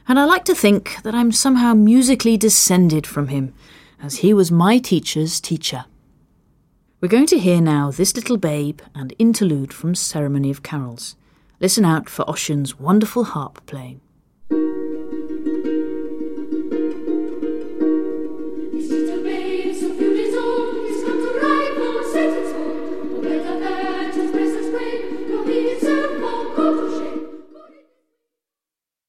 and I like to think that I'm somehow musically descended from him, as he was my teacher's teacher. We're going to hear now This Little Babe and Interlude from Ceremony of Carols. Listen out for Ossian's wonderful harp playing.